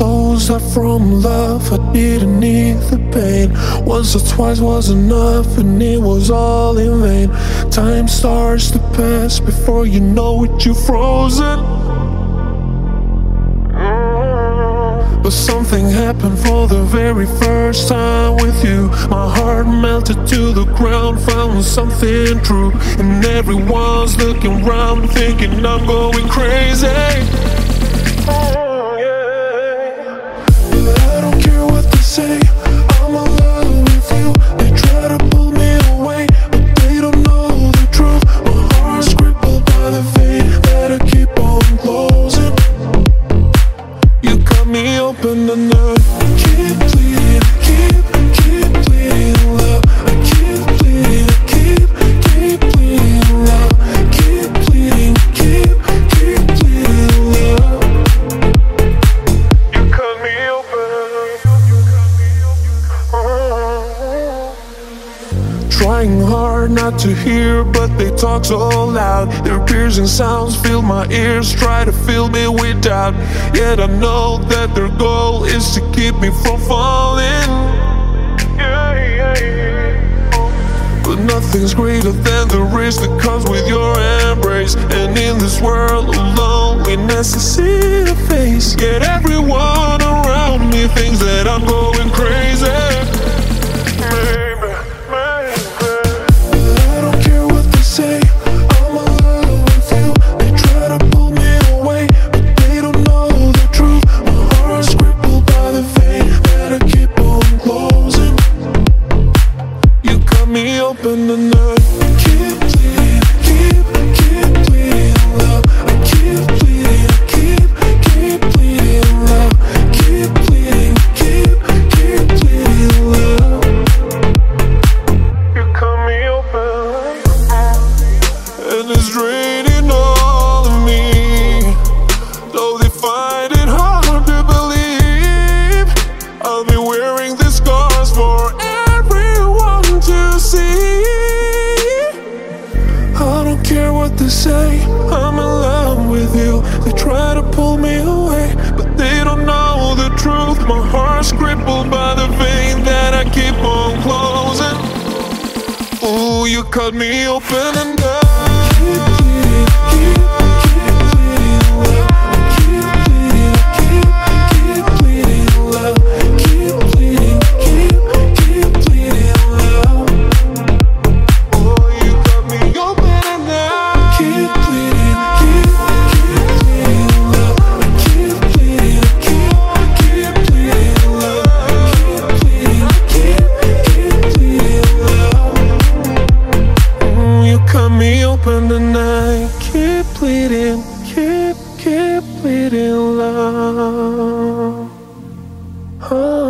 closed up from love. I didn't need the pain. Once or twice was enough, and it was all in vain. Time starts to pass before you know it, you're frozen. But something happened for the very first time with you. My heart melted to the ground, found something true. And everyone's looking around, thinking I'm going crazy. But I don't care what they say, I'm in love with you. They try to pull me away, but they don't know the truth. My heart's crippled by the vein that I keep on closing. You cut me open and I keep bleeding, keep bleeding, love. I keep bleeding, keep bleeding, love. Keep bleeding, keep bleeding, love. You cut me open. Trying hard not to hear, but they talk so loud. Their piercing sounds fill my ears, try to fill me with doubt. Yet I know that their goal is to keep me from falling. But nothing's greater than the risk that comes with your embrace. And in this world of loneliness, I see a face. Yet everyone around me thinks that I'm going crazy. Me open and I keep bleeding, keep bleeding, love. I keep bleeding, keep bleeding, love. Keep bleeding, keep bleeding, love. You cut me open, and it's draining all of me. Though they find it hard to believe, I'll be wearing the scars for to see. I don't care what they say, I'm in love with you. They try to pull me away, but they don't know the truth. My heart's crippled by the vein that I keep on closing. Ooh, you cut me open and I keep bleeding, keep bleeding, love. I keep bleeding, keep bleeding, love. Keep bleeding, keep bleeding, love. Me open and I keep bleeding, keep bleeding, love.